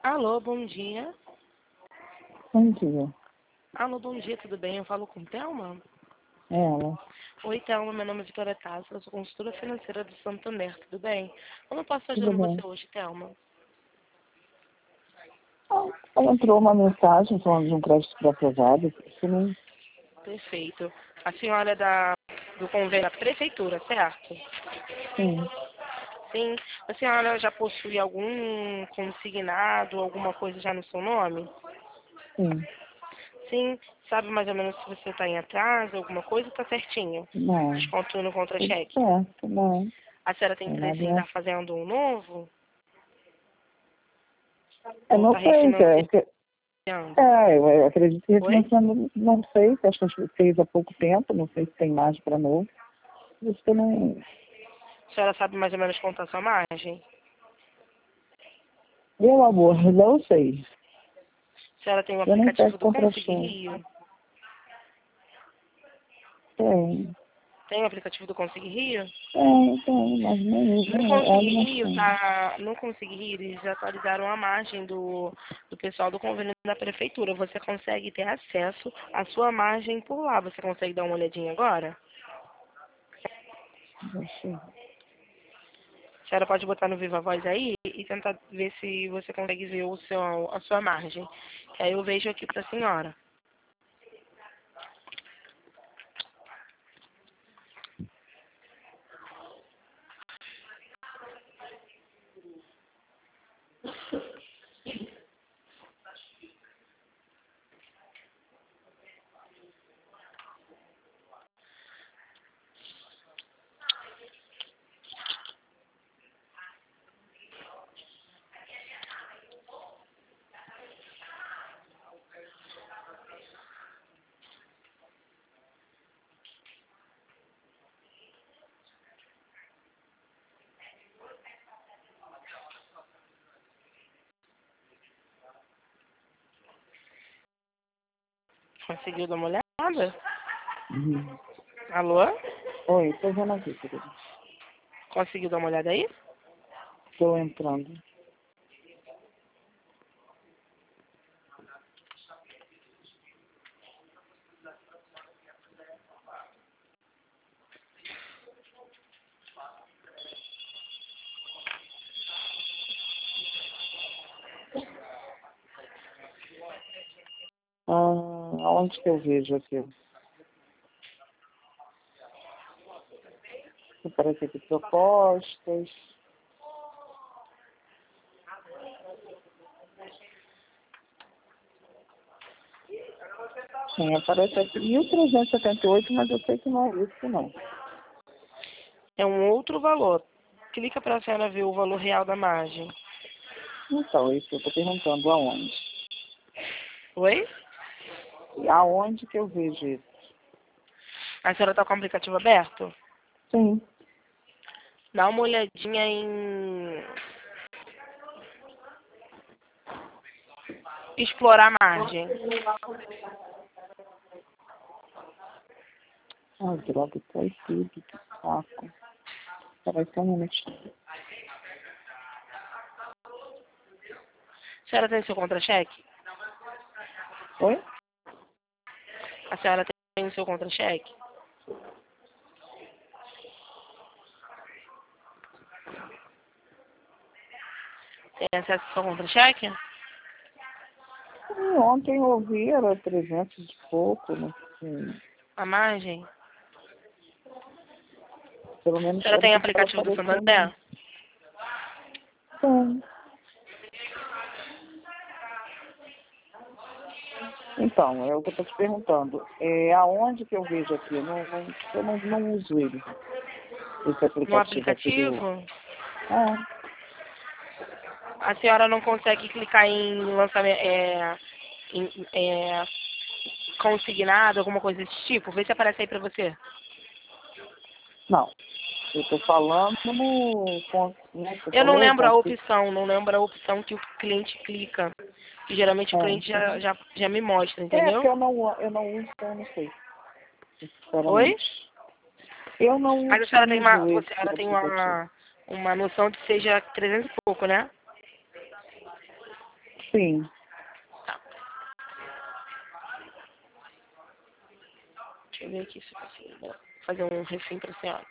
Alô, bom dia. Bom dia. Alô, bom dia, tudo bem? Eu falo com Thelma? É ela. Oi, Thelma, meu nome é Vitória Tassi, eu sou consultora financeira do Santander, tudo bem? Como eu posso Tudo ajudar bem. você hoje, Thelma? Ela entrou uma mensagem falando de um crédito pré-aprovado. Isso não... Perfeito. A senhora é do convênio da prefeitura, certo? Sim, Sim. A senhora já possui algum consignado, alguma coisa já no seu nome? sim. Sim. Sabe mais ou menos se você está em atraso, alguma coisa, está certinho? Não. Desconto no Tudo contra-cheque. certo, não. A senhora tem Tem interesse nada. em estar fazendo um novo? Eu Ou não está sei, refinanciando? eu acredito que Oi? refinanciando, não sei, acho que eu fez há pouco tempo, não sei se tem margem para novo. Por isso que eu não... A senhora sabe mais ou menos quanto é a sua margem? Meu amor, não sei. A senhora tem o Eu nem aplicativo pego do contra Consig show. Rio? Tem, Tem o aplicativo do Consig Rio? tem, mas No nem Consig olho nas Rio, contas. tá, no Consig Rio, eles atualizaram a margem do pessoal do convênio da prefeitura. Você consegue ter acesso à sua margem por lá. Você consegue dar uma olhadinha agora? Deixa eu... A senhora pode botar no Viva Voz aí e tentar ver se você consegue ver a sua margem. Aí eu vejo aqui pra senhora. Conseguiu dar uma olhada? Uhum. Alô? Oi, tô vendo aqui, querido. Conseguiu dar uma olhada aí? Tô entrando. Aonde que eu vejo aqui? Aparece aqui propostas. Sim, aparece aqui 1.378, mas eu sei que não é isso, não. É um outro valor. Clica para a senhora ver o valor real da margem. Então, isso eu estou perguntando aonde. Oi? E aonde que eu vejo isso? A senhora está com o aplicativo aberto? Sim. Dá uma olhadinha em explorar a margem. Ah, droga, tá tudo, que saco. Peraí só um minutinho. A senhora tem seu contra-cheque? Oi? A senhora tem o seu contra-cheque? Tem acesso ao seu contra-cheque? Ontem eu ouvi, era 300 e pouco, não sei. A margem? Pelo A menos senhora era o tem que estava aplicativo do aparecendo. Santander? Sim. Então, é o que eu estou te perguntando. Aonde que eu vejo aqui? Eu não uso ele, esse No aplicativo aqui do... aplicativo? Ah, A senhora não consegue clicar em lançamento, consignado, alguma coisa desse tipo? Vê se aparece aí pra você. não. Eu estou falando no... Né, que você Eu não falou, lembro a opção, não lembro a opção que o cliente clica. Que geralmente o cliente então. já me mostra, Porque entendeu? eu não uso, então eu não sei, Oi? sinceramente. Eu não Mas a senhora tem utilizo esse a senhora tem aplicativo. uma noção de que seja 300 e pouco, né? Sim. Tá. Deixa eu ver aqui se eu consigo fazer um refém pra senhora.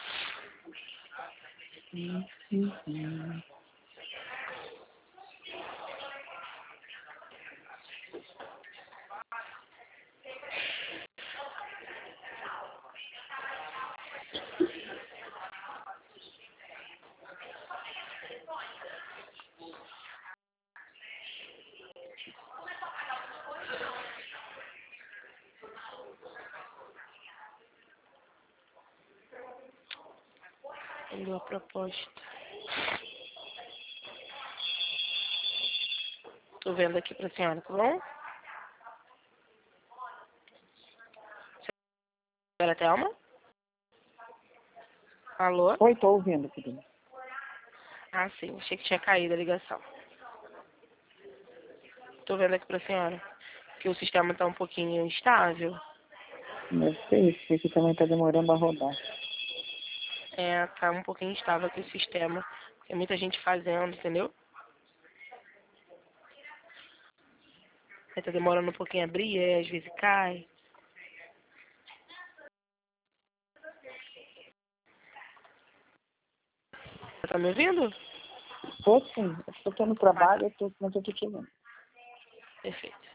Mandou a proposta. Tô vendo aqui pra senhora, tá bom? Senhora Thelma? Alô? Oi, tô ouvindo, querida. Ah, sim. Achei que tinha caído a ligação. Tô vendo aqui pra senhora que o sistema tá um pouquinho instável. Deve ser isso, porque aqui também tá demorando a rodar. É, tá um pouquinho instável aqui o sistema. Tem muita gente fazendo, entendeu? Aí tá demorando um pouquinho a abrir, às vezes cai. Você tá me ouvindo? Tô sim. Eu tô no trabalho, mas eu tô te vendo. Perfeito.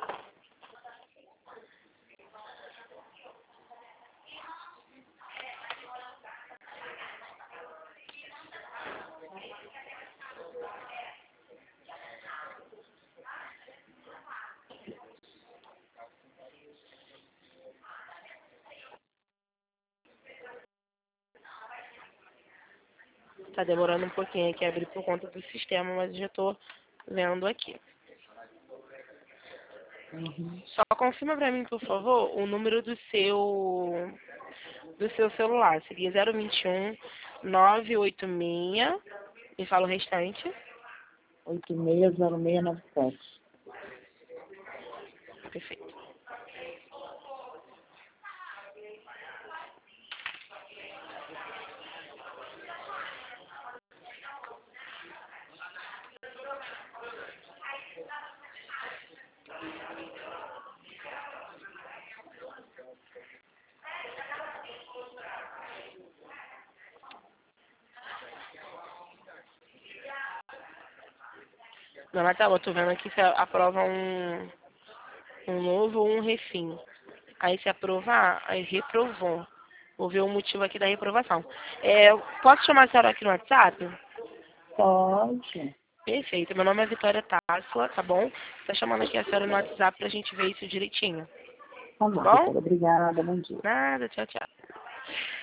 Tá demorando um pouquinho aqui a abrir por conta do sistema, mas eu já tô vendo aqui. Só confirma pra mim, por favor, o número do seu celular. Seria 021 986. Me fala o restante. 860697. Perfeito. Dona Thelma, eu tô vendo aqui se aprova um novo ou um refim. Aí se aprovar, aí reprovou. Vou ver o motivo aqui da reprovação. Posso chamar a senhora aqui no WhatsApp? Pode. Perfeito. Meu nome é Vitória Tássila, tá bom? Tá chamando aqui a senhora no WhatsApp pra gente ver isso direitinho. Tá Tá bom, bom? Vitória. Obrigada. Bom dia. Nada, tchau, tchau.